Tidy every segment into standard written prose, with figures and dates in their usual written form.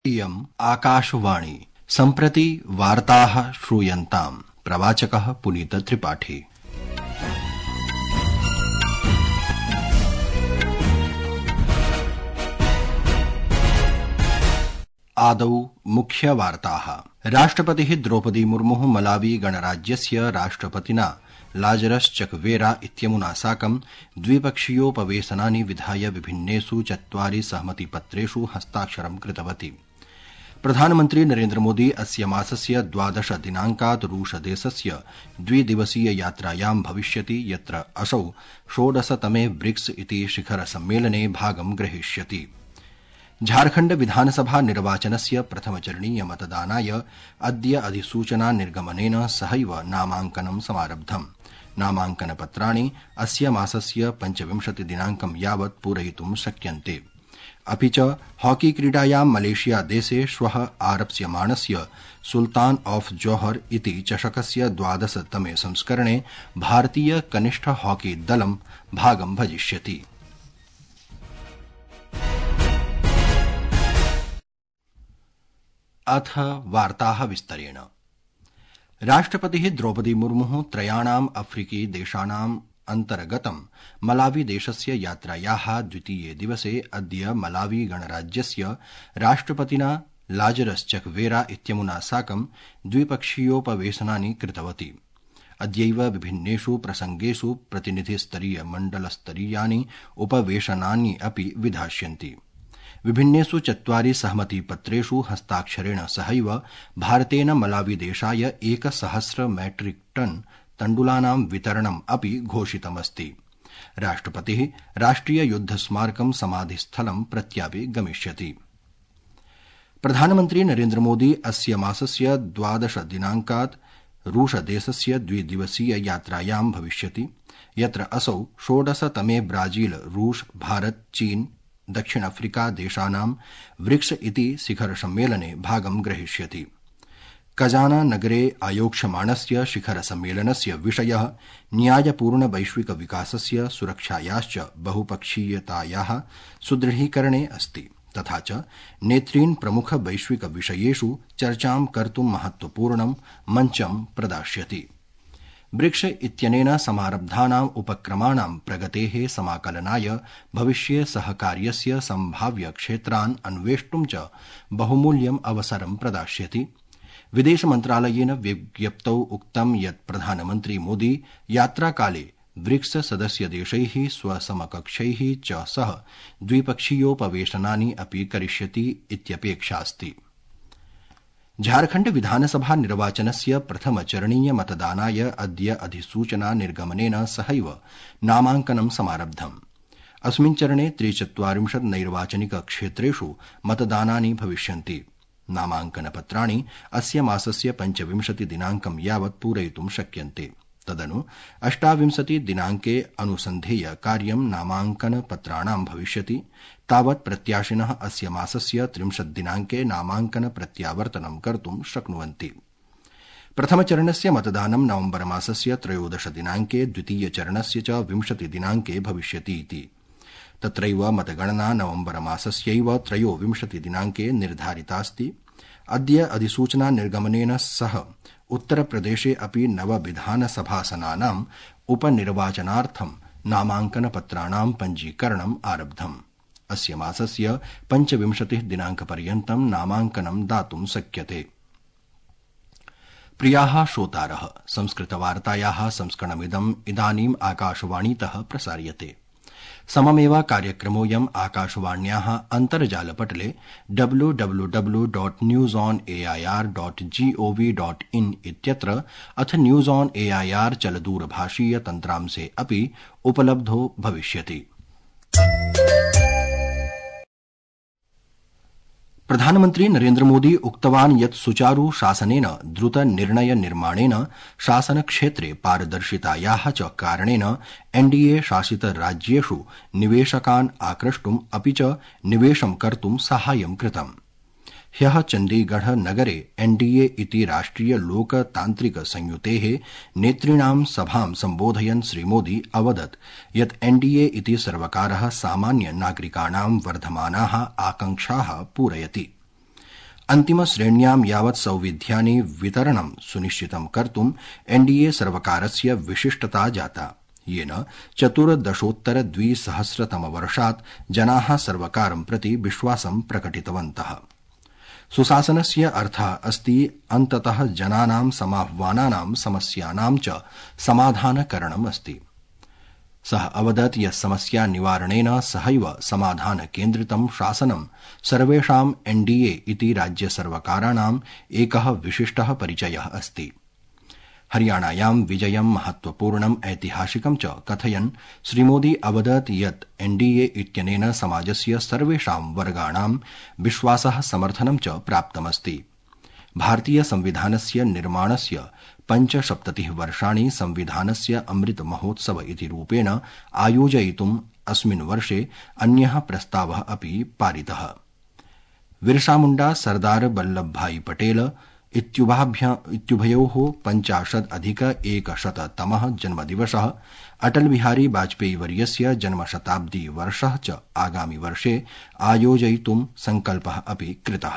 इयम् आकाशवाणी। सम्प्रति वार्ताः श्रूयन्ताम्। प्रवाचकः पुनीत त्रिपाठी। आदौ मुख्यवार्ताः। राष्ट्रपतिः द्रौपदी मुर्मुः मलावी गणराज्यस्य राष्ट्रपतिना लाजरस चकवेरा इत्यमुना साकं द्विपक्षीयोपवेशनानि विधाय विभिन्नेषु 4 सहमतिपत्रेषु हस्ताक्षरं कृतवती। प्रधानमन्त्री नरेन्द्र मोदी अस्य मासस्य 12 दिनांकात् रूसदेशस्य द्विदिवसीय यात्रायां भविष्यति, यत्र असौ 16तमे ब्रिक्स इति शिखर सम्मेलने भागं ग्रहीष्यति। झारखण्ड विधानसभा निर्वाचनस्य प्रथमचरणीय मतदानाय अद्य अधिसूचना निर्गमनेन सहैव नामांकनं समारब्धम्। नामांकनपत्राणि अस्य मासस्य 25 दिनांकं यावत् पूरयितुं शक्यन्ते। अपि च हॉकी क्रीडायां मलेशिया देशे श्वः आरप्स्यमाणस्य सुल्तान ऑफ जोहर इति चषकस्य 12तमे संस्करणे भारतीय कनिष्ठ हॉकी दलं भागं भजिष्यति। अथ वार्ताः विस्तरेण। राष्ट्रपतिः द्रौपदी मुर्मुः 3 अफ्रीकी देशानाम् अन्तर्गतं मलावी देशस्य यात्रायाः द्वितीये दिवसे अद्य मलावी गणराज्यस्य राष्ट्रपतिना लाजरस चकवेरा इत्यमुना साकं द्विपक्षीयोपवेशनानि कृतवती। अद्यैव विभिन्नेषु प्रसंगेषु प्रतिनिधिस्तरीय मण्डलस्तरीयानि उपवेशनानि अपि विधास्यन्ति। विभिन्नेषु 4 सहमतिपत्रेषु हस्ताक्षरेण सहैव भारतेन मलावी देशाय 1000 मैट्रिक टन तण्डुलानां वितरणम् अपि घोषितमस्ति। राष्ट्रपतिः राष्ट्रिय युद्ध स्मारकं समाधिस्थलं प्रत्यापि गमिष्यति। प्रधानमन्त्री नरेन्द्र मोदी अस्य मासस्य 12 दिनांकात् रूसदेशस्य द्विदिवसीय यात्रायां भविष्यति, यत्र असौ 16तमे ब्राजील, रूस, भारत, चीन, दक्षिण अफ्रीका देशानां ब्रिक्स इति शिखर सम्मेलने भागं ग्रहीष्यति। कजाना नगरे आयोक्ष्यमाणस्य शिखर सम्मेलनस्य विषयः न्यायपूर्ण वैश्विक विकासस्य, सुरक्षायाश्च बहुपक्षीयतायाः सुदृढीकरणे अस्ति, तथा च नेतॄन् प्रमुख वैश्विक विषयेषु चर्चां कर्तुं महत्वपूर्णं मञ्चं प्रदास्यति। ब्रिक्स इत्यनेन समारब्धानाम् उपक्रमाणां प्रगतेः समाकलनाय भविष्ये सहकार्यस्य सम्भाव्य क्षेत्रान् अन्वेष्टुं च बहुमूल्यम् अवसरं प्रदास्यति। विदेश मन्त्रालयेन विज्ञप्तौ उक्तं यत् प्रधानमन्त्री मोदी यात्राकाले ब्रिक्स सदस्यदेशैः स्वसमकक्षैः च सह द्विपक्षीयोपवेशनानि अपि करिष्यति इत्यपेक्षास्ति। झारखण्ड विधानसभा निर्वाचनस्य प्रथमचरणीय मतदानाय अद्य अधिसूचना निर्गमनेन सहैव नामांकनं समारब्धम्। अस्मिन् चरणे 43 नैर्वाचनिक क्षेत्रेषु मतदानानि भविष्यन्ति। नामांकनपत्राणि अस्य मासस्य 25 दिनांकं यावत् पूरयितुं शक्यन्ते। तदनु 28 दिनांके अनुसन्धेय कार्यं नामांकनपत्राणां भविष्यति। तावत् प्रत्याशिनः अस्य मासस्य 30 दिनांके नामांकन प्रत्यावर्तनं कर्तुं शक्नुवन्ति। प्रथमचरणस्य मतदानं नवम्बर मासस्य 13 दिनांके, द्वितीयचरणस्य च 20 दिनांके भविष्यति इति। तत्रैव मतगणना नवम्बर मासस्यैव 23 दिनांके निर्धारितास्ति। अद्य अधिसूचना निर्गमनेन सह उत्तरप्रदेशे अपि 9 विधानसभासनानाम् उपनिर्वाचनार्थं नामांकनपत्राणां पञ्जीकरणम् आरब्धम्। अस्य मासस्य 25 दिनांकपर्यन्तं नामांकनं दातुं शक्यते। प्रियाः श्रोतारः, संस्कृतवार्तायाः संस्करणमिदम् इदानीम् आकाशवाणीतः प्रसार्यते। सममेव कार्यक्रमोऽयम् आकाशवाण्याः अन्तर्जालपटले www.newsonair.gov.in इत्यत्र अथ न्यूज ऑन एआईआर चलदूरभाषीय तन्त्रांशे अपि उपलब्धो भविष्यति। प्रधानमन्त्री नरेन्द्र मोदी उक्तवान् यत् सुचारु शासनेन, द्रुत निर्णय निर्माणेन, शासनक्षेत्रे पारदर्शितायाः च कारणेन एनडीए शासित राज्येषु निवेशकान् आक्रष्टुम् अपि च निवेशं कर्तुं साहाय्यं कृतम्। ह्यः चण्डीगढ़ नगरे एनडीए इति राष्ट्रिय लोकतान्त्रिक संयुतेः नेतॄणां सभां सम्बोधयन् श्रीमोदी अवदत् यत् एनडीए इति सर्वकारः सामान्य नागरिकाणां वर्धमानाः आकांक्षाः पूरयति। अन्तिमश्रेण्यां यावत् सौविध्यानि वितरणं सुनिश्चितं कर्तुं एनडीए सर्वकारस्य विशिष्टता जाता, येन 14-द्विसहस्रतमवर्षात् जनाः सर्वकारं प्रति विश्वासं प्रकटितवन्तः। सुशासनस्य अर्थः अस्ति अन्ततः जनानां समाह्वानानां समस्यानां च समाधानकरणम् अस्ति। सः अवदत् यत् समस्या निवारणेन सहैव समाधान केन्द्रितं शासनं सर्वेषां एनडीए इति राज्यसर्वकाराणाम् एकः विशिष्टः परिचयः अस्ति। हरियाणायां विजयं महत्वपूर्णम् ऐतिहासिकं च कथयन् श्रीमोदी अवदत् यत् एनडीए इत्यनेन समाजस्य सर्वेषां वर्गाणां विश्वासः समर्थनं च प्राप्तमस्ति। भारतीय संविधानस्य निर्माणस्य 75 वर्षाणि संविधानस्य अमृत महोत्सव इति रूपेण आयोजयितुम् अस्मिन् वर्षे अन्यः प्रस्तावः अपि पारितः। बिरसा मुण्डा सरदार वल्लभभाई पटेल इत्युभयोः 50-अधिक-100तमः जन्मदिवसः, अटल बिहारी वाजपेयी वर्यस्य जन्मशताब्दी वर्षः च आगामि वर्षे आयोजयितुं संकल्पः अपि कृतः।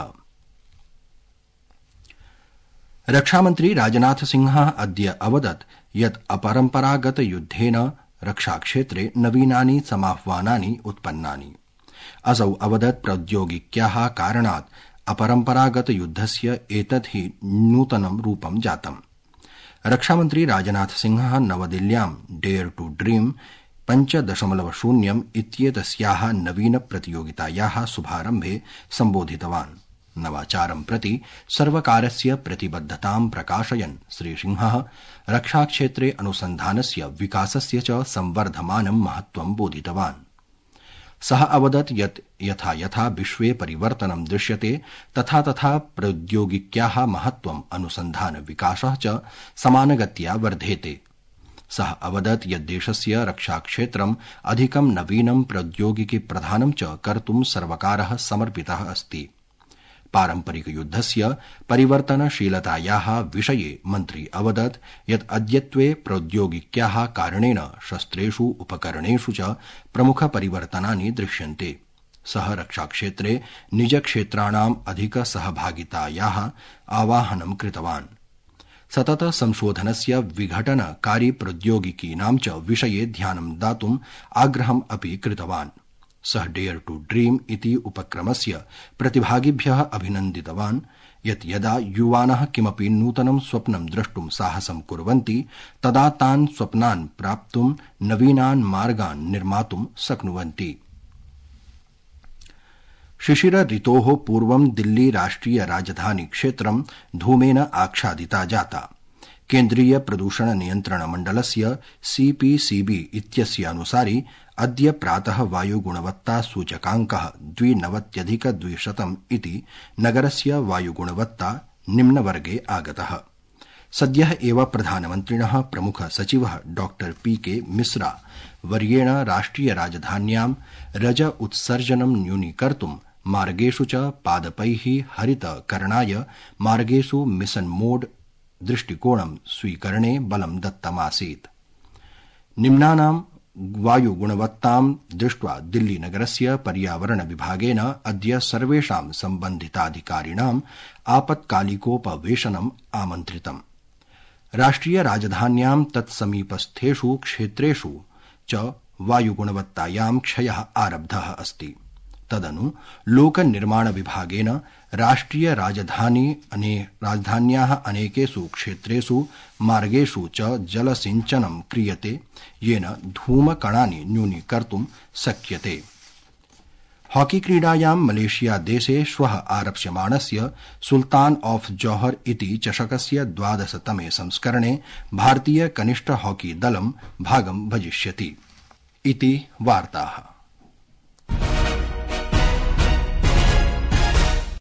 रक्षामन्त्री राजनाथ सिंहः अद्य अवदत् यत् अपरम्परागत युद्धेन रक्षाक्षेत्रे नवीनानि समाह्वानानि उत्पन्नानि। असौ अवदत् प्रौद्योगिक्याः कारणात् अपरम्परागत युद्धस्य एतत् हि नूतनं रूपं जातम्। रक्षामन्त्री राजनाथ सिंहः नवदिल्ल्यां डेयर टू ड्रीम 5.0 इत्येतस्याः नवीन प्रतियोगितायाः शुभारम्भे सम्बोधितवान्। नवाचारं प्रति सर्वकारस्य प्रतिबद्धतां प्रकाशयन् श्रीसिंहः रक्षाक्षेत्रे अनुसन्धानस्य विकासस्य च संवर्धमानं महत्वं बोधितवान्। सः अवदत् यत् यथा यथा विश्वे परिवर्तनं दृश्यते तथा तथा प्रौद्योगिक्याः महत्वम् अनुसन्धान विकासः च समानगत्या वर्धेते। सः अवदत् यत् देशस्य रक्षाक्षेत्रम् अधिकं नवीनं प्रौद्योगिकी प्रधानं च कर्तुं सर्वकारः समर्पितः अस्ति। पारम्परिकयुद्धस्य परिवर्तनशीलतायाः विषये मन्त्री अवदत् यत् अद्यत्वे प्रौद्योगिक्याः कारणेन शस्त्रेषु उपकरणेषु च प्रमुखपरिवर्तनानि दृश्यन्ते। सः रक्षाक्षेत्रे निजक्षेत्राणाम् अधिकसहभागितायाः आवाहनं कृतवान्। सतत संशोधनस्य विघटनकारी प्रौद्योगिकीनां च विषये ध्यानं दातुम् आग्रहम् अपि कृतवान्। सः डेयर टू ड्रीम इति उपक्रमस्य प्रतिभागिभ्यः अभिनन्दितवान् यत् यदा युवानः किमपि नूतनं स्वप्नं द्रष्टुं साहसं कुर्वन्ति तदा तान् स्वप्नान् प्राप्तुं नवीनान् मार्गान् निर्मातुं शक्नुवन्ति। शिशिर ऋतोः पूर्वं दिल्ली राष्ट्रिय राजधानी क्षेत्रं धूमेन आच्छादिता जाता। केन्द्रीय प्रदूषण नियन्त्रण मण्डलस्य सीपीसीबी इत्यस्य अनुसारि अद्य प्रातः वायुगुणवत्ता सूचकाङ्कः 92+200 इति नगरस्य वायुगुणवत्ता निम्नवर्गे आगतः। सद्यः एव प्रधानमन्त्रिणः प्रमुख सचिवः डॉ पीके मिश्रा वर्येण राष्ट्रिय राजधान्यां रज उत्सर्जनं न्यूनीकर्तुं मार्गेषु च पादपैः हरितकरणाय मार्गेषु मिशन मोड दृष्टिकोणं स्वीकरणे बलं दत्तमासीत्। निम्नानां वायुगुणवत्तां दृष्ट्वा दिल्लीनगरस्य पर्यावरण विभागेन अद्य सर्वेषां सम्बन्धिताधिकारिणाम् आपत्कालिकोपवेशनम् आमन्त्रितम्। राष्ट्रिय राजधान्यां तत्समीपस्थेषु क्षेत्रेषु च वायुगुणवत्तायां क्षयः आरब्धः अस्ति। तदनु लोकनिर्माण विभागेन राष्ट्रिय राजधान्याः अनेकेषु क्षेत्रेषु मार्गेषु च जलसिञ्चनं क्रियते येन धूमकणानि न्यूनीकर्तुं शक्यते। हॉकी क्रीडायां मलेशिया देशे श्वः आरप्स्यमाणस्य सुल्तान ऑफ जौहर इति चषकस्य 12तमे संस्करणे भारतीय कनिष्ठ हॉकी दलं भागं भजिष्यति। इति वार्ताः।